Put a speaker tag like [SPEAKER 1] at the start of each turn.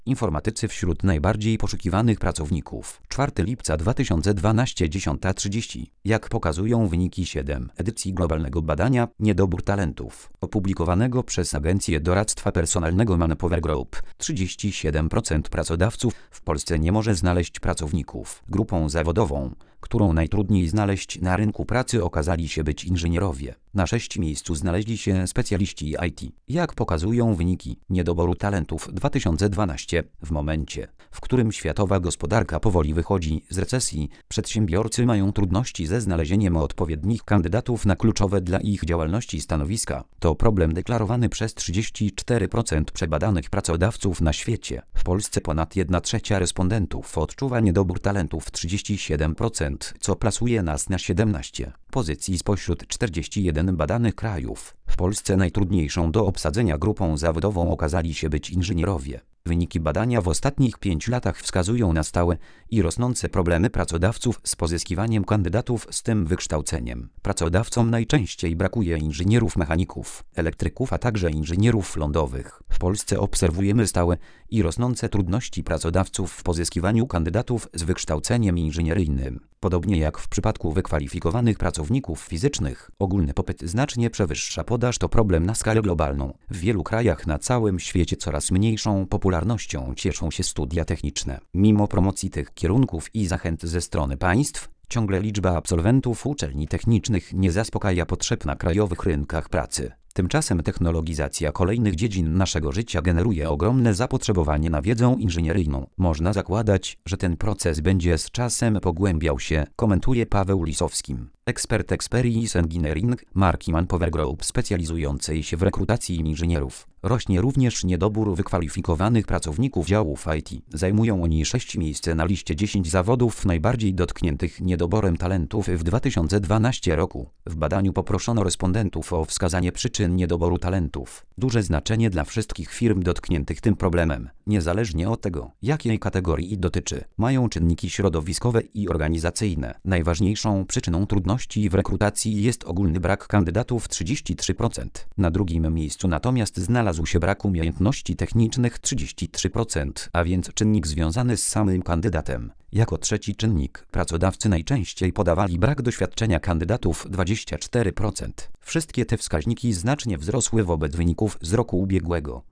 [SPEAKER 1] Informatycy wśród najbardziej poszukiwanych pracowników. 4 lipca 2012, 10:30. Jak pokazują wyniki 7 edycji globalnego badania Niedobór talentów, opublikowanego przez agencję doradztwa personalnego Manpower Group, 37% pracodawców w Polsce nie może znaleźć pracowników. Grupą zawodową, którą najtrudniej znaleźć na rynku pracy, okazali się być inżynierowie. Na 6 miejscu znaleźli się specjaliści IT. Jak pokazują wyniki Niedoboru talentów 2012, w momencie, w którym światowa gospodarka powoli wychodzi z recesji, przedsiębiorcy mają trudności ze znalezieniem odpowiednich kandydatów na kluczowe dla ich działalności stanowiska. To problem deklarowany przez 34% przebadanych pracodawców na świecie. W Polsce ponad 1/3 respondentów odczuwa niedobór talentów, 37%, co plasuje nas na 17 pozycji spośród 41 badanych krajów. W Polsce najtrudniejszą do obsadzenia grupą zawodową okazali się być inżynierowie. Wyniki badania w ostatnich 5 latach wskazują na stałe i rosnące problemy pracodawców z pozyskiwaniem kandydatów z tym wykształceniem. Pracodawcom najczęściej brakuje inżynierów, mechaników, elektryków, a także inżynierów lądowych. W Polsce obserwujemy stałe i rosnące trudności pracodawców w pozyskiwaniu kandydatów z wykształceniem inżynieryjnym. Podobnie jak w przypadku wykwalifikowanych pracowników fizycznych, ogólny popyt znacznie przewyższa podaż. To problem na skalę globalną. W wielu krajach na całym świecie coraz mniejszą popularnością cieszą się studia techniczne. Mimo promocji tych kierunków i zachęt ze strony państw, ciągle liczba absolwentów uczelni technicznych nie zaspokaja potrzeb na krajowych rynkach pracy. Tymczasem technologizacja kolejnych dziedzin naszego życia generuje ogromne zapotrzebowanie na wiedzę inżynieryjną. Można zakładać, że ten proces będzie z czasem pogłębiał się, komentuje Paweł Lisowski, ekspert Experience Engineering marki Manpower Group specjalizującej się w rekrutacji inżynierów. Rośnie również niedobór wykwalifikowanych pracowników działów IT. Zajmują oni 6 miejsc na liście 10 zawodów najbardziej dotkniętych niedoborem talentów w 2012 roku. W badaniu poproszono respondentów o wskazanie przyczyn niedoboru talentów. Duże znaczenie dla wszystkich firm dotkniętych tym problemem, niezależnie od tego, jakiej kategorii dotyczy, mają czynniki środowiskowe i organizacyjne. Najważniejszą przyczyną trudności w rekrutacji jest ogólny brak kandydatów, 33%. Na drugim miejscu natomiast znalazł się brak umiejętności technicznych, 33%, a więc czynnik związany z samym kandydatem. Jako trzeci czynnik pracodawcy najczęściej podawali brak doświadczenia kandydatów, 24%. Wszystkie te wskaźniki znacznie wzrosły wobec wyników z roku ubiegłego.